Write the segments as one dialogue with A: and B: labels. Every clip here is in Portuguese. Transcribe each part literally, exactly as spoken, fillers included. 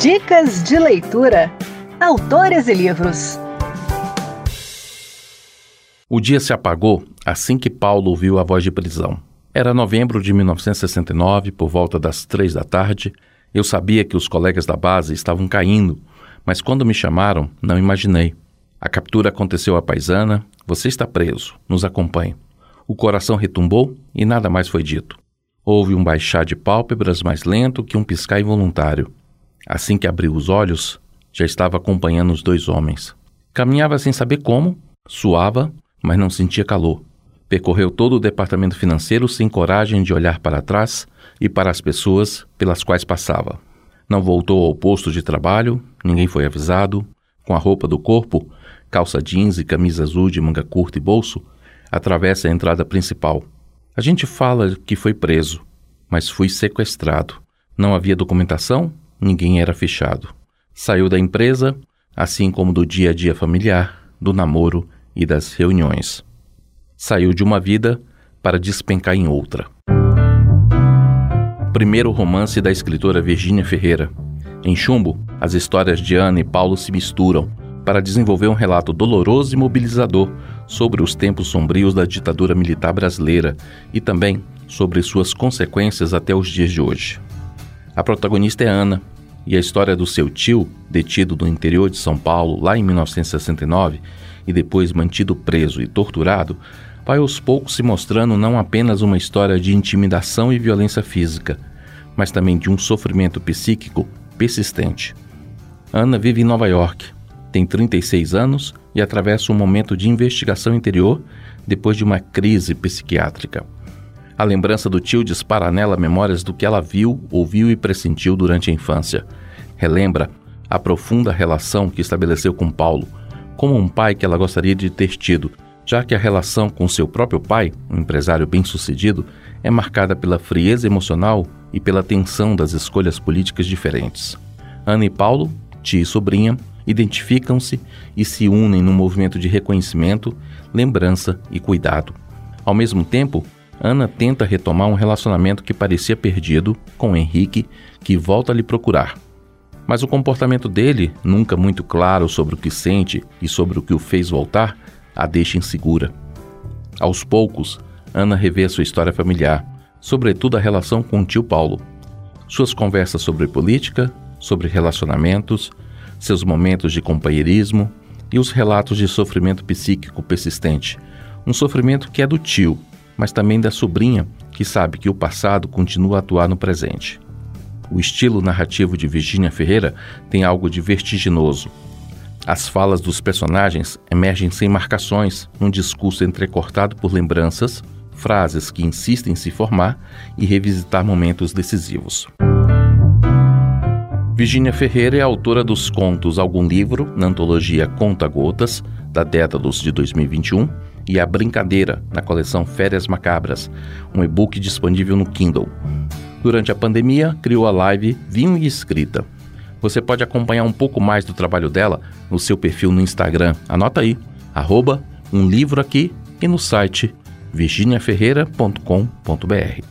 A: Dicas de leitura. Autores e livros.
B: O dia se apagou assim que Paulo ouviu a voz de prisão. Era novembro de mil novecentos e sessenta e nove, por volta das três da tarde. Eu sabia que os colegas da base estavam caindo, mas quando me chamaram, não imaginei. A captura aconteceu à paisana. Você está preso. Nos acompanhe. O coração retumbou e nada mais foi dito. Houve um baixar de pálpebras mais lento que um piscar involuntário. Assim que abriu os olhos, já estava acompanhando os dois homens. Caminhava sem saber como, suava, mas não sentia calor. Percorreu todo o departamento financeiro sem coragem de olhar para trás e para as pessoas pelas quais passava. Não voltou ao posto de trabalho, ninguém foi avisado. Com a roupa do corpo, calça jeans e camisa azul de manga curta e bolso, atravessa a entrada principal. A gente fala que foi preso, mas fui sequestrado. Não havia documentação, ninguém era fichado. Saiu da empresa, assim como do dia a dia familiar, do namoro e das reuniões. Saiu de uma vida para despencar em outra. Primeiro romance da escritora Virgínia Ferreira. Em Chumbo, as histórias de Ana e Paulo se misturam para desenvolver um relato doloroso e mobilizador sobre os tempos sombrios da ditadura militar brasileira e também sobre suas consequências até os dias de hoje. A protagonista é Ana, e a história do seu tio, detido no interior de São Paulo lá em mil novecentos e sessenta e nove e depois mantido preso e torturado, vai aos poucos se mostrando não apenas uma história de intimidação e violência física, mas também de um sofrimento psíquico persistente. Ana vive em Nova York, tem trinta e seis anos e atravessa um momento de investigação interior depois de uma crise psiquiátrica. A lembrança do tio dispara nela memórias do que ela viu, ouviu e pressentiu durante a infância. Relembra a profunda relação que estabeleceu com Paulo, como um pai que ela gostaria de ter tido, já que a relação com seu próprio pai, um empresário bem-sucedido, é marcada pela frieza emocional e pela tensão das escolhas políticas diferentes. Ana e Paulo, tia e sobrinha, identificam-se e se unem num movimento de reconhecimento, lembrança e cuidado. Ao mesmo tempo, Ana tenta retomar um relacionamento que parecia perdido com Henrique, que volta a lhe procurar. Mas o comportamento dele, nunca muito claro sobre o que sente e sobre o que o fez voltar, a deixa insegura. Aos poucos, Ana revê sua história familiar, sobretudo a relação com o tio Paulo. Suas conversas sobre política, sobre relacionamentos, seus momentos de companheirismo e os relatos de sofrimento psíquico persistente. Um sofrimento que é do tio, mas também da sobrinha, que sabe que o passado continua a atuar no presente. O estilo narrativo de Virgínia Ferreira tem algo de vertiginoso. As falas dos personagens emergem sem marcações, num discurso entrecortado por lembranças, frases que insistem em se formar e revisitar momentos decisivos. Virgínia Ferreira é autora dos contos Algum Livro, na antologia Conta Gotas, da Dédalos de dois mil e vinte e um, e A Brincadeira, na coleção Férias Macabras, um e-book disponível no Kindle. Durante a pandemia, criou a live Vinho e Escrita. Você pode acompanhar um pouco mais do trabalho dela no seu perfil no Instagram. Anota aí, arroba um livro aqui e no site virginia ferreira ponto com ponto b r.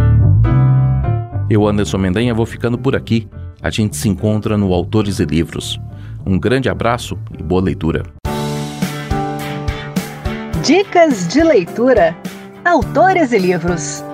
B: Eu, Anderson Mendanha, vou ficando por aqui. A gente se encontra no Autores e Livros. Um grande abraço e boa leitura.
A: Dicas de leitura. Autores e livros.